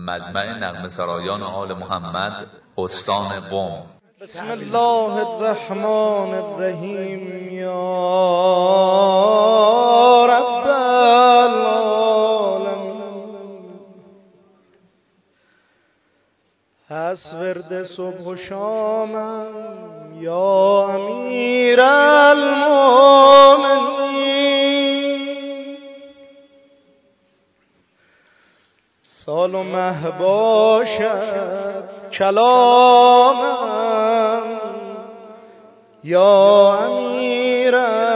مجمع نغمه سرایان آل محمد، استان قم. بسم الله الرحمن الرحیم. یا رب العالمین. هست ورد صبح و شامم یا امیر المؤمنین. سال و مه باشد کلامم یا امیر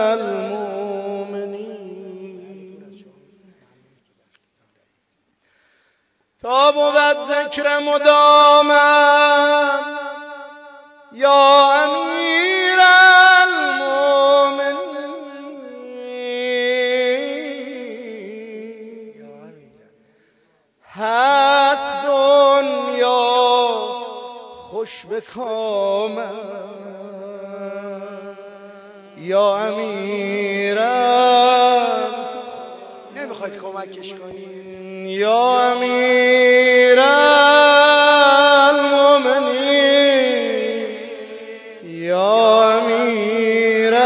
المؤمنین. تا بود ذکر مدامم یا امیر المؤمنین. هست دنیا خوش به کامم یا امیرم. نمیخواید کمکش کنید یا امیر المؤمنین. یا امیر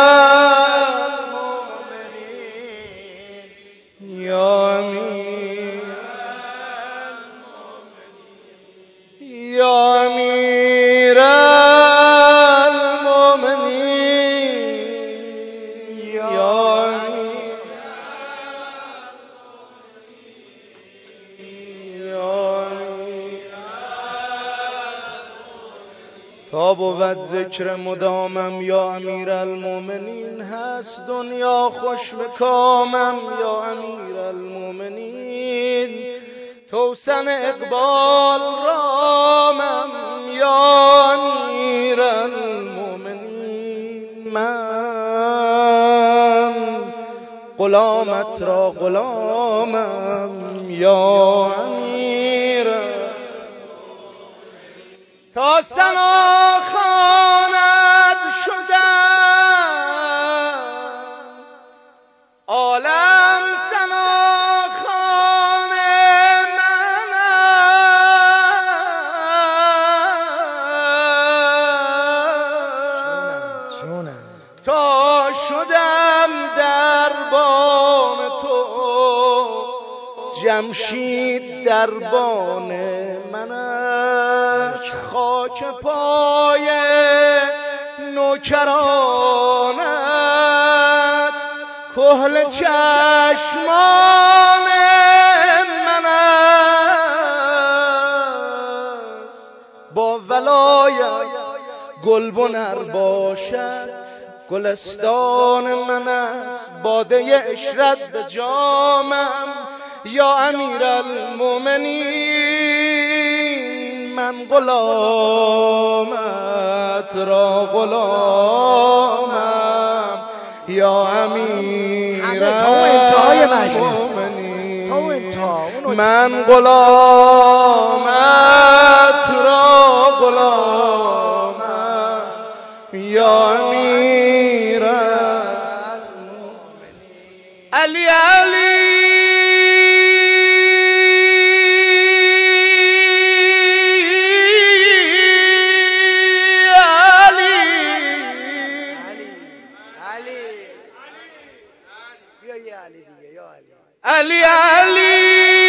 المؤمنین. یا امیر یا امیر المؤمنین. یا تا بود ذکر مدامم یا امیر المؤمنین. هست دنیا خوش به کامم یا امیر المؤمنین. توسن اقبال رامم یا امیر المؤمنین. من غلامت را غلامم یا امیر. تا ثنا خواند شدم عالم ثنا خوان من است. تا شدم دربان تو جمشید دربان من است. خاک پای نوکرانت کحل چشمان من است. با ولایت گلبنر باشد گلستان من است. باده عشرت به جامم یا امیر المؤمنین. من غلامت را غلامم یا امیر المؤمنین. من غلامت را غلامم یا امیر المؤمنین. علی علی علی علی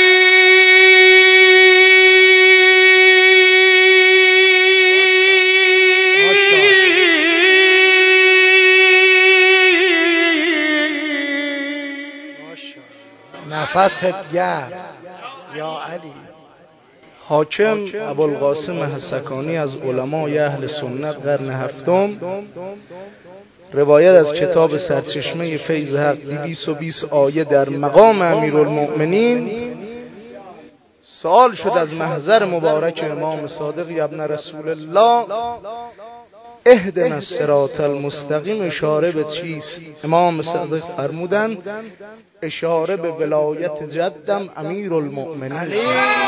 نفست گرم یا علی. حاکم ابوالقاسم حسکانی از علمای اهل سنت قرن هفتم روایت از کتاب سرچشمه فیض حق 220 آیه در مقام امیرالمؤمنین سوال شد از محضر مبارک امام صادق ابن رسول الله اهدنا الصراط المستقیم اشاره به چیست؟ امام صادق فرمودند اشاره به ولایت جدم امیرالمؤمنین.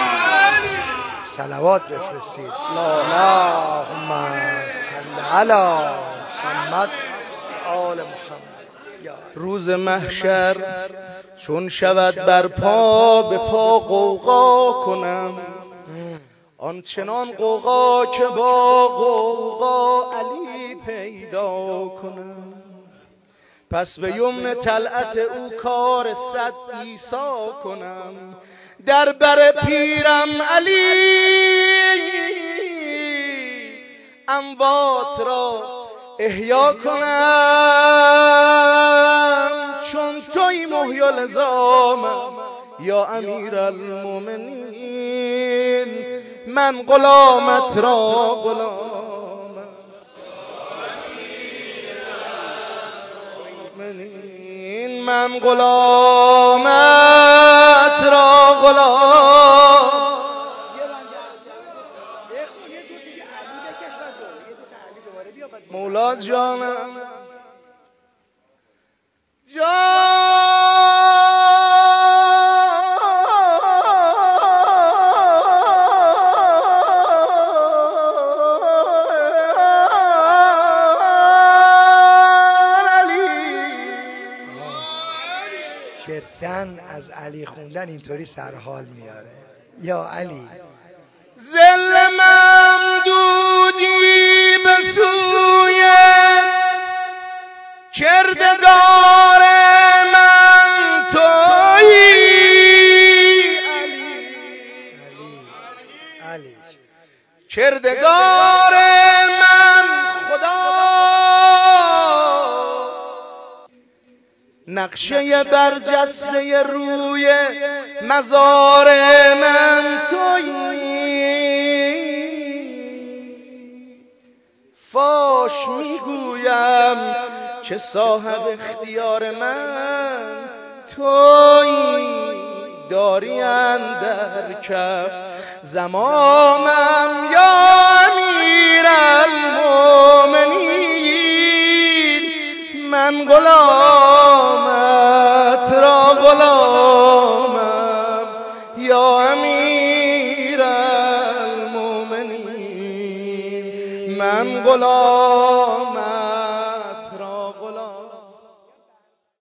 صلوات بفرستید. اللهم صل علی محمد آل محمد. روز محشر چون شود بر پا به پا غوغا کنم، آنچنان غوغا که با غوغا علی پیدا کنم. پس به یمن طلعت او کار 100 عیسی کنم، در بر پیرم علی اموات را احیا کنم. چون توی محیی العظامم یا امیر المؤمنین، من غلامت را غلامم. من غلامت را غلام. مولا جانم جداً از علی خوندن اینطوری سرحال میاره. یا علی ذل ممدودی به سوی کردگار من تویی علی کردگار من خدا، نقشه برجسته روی مزار من تویی. فاش میگویم که صاحب اختیار من تویی، داری اندر کف زمامم یا امیر المؤمنین. من غلامت را غلامم یا امیر المؤمنین. من غلامت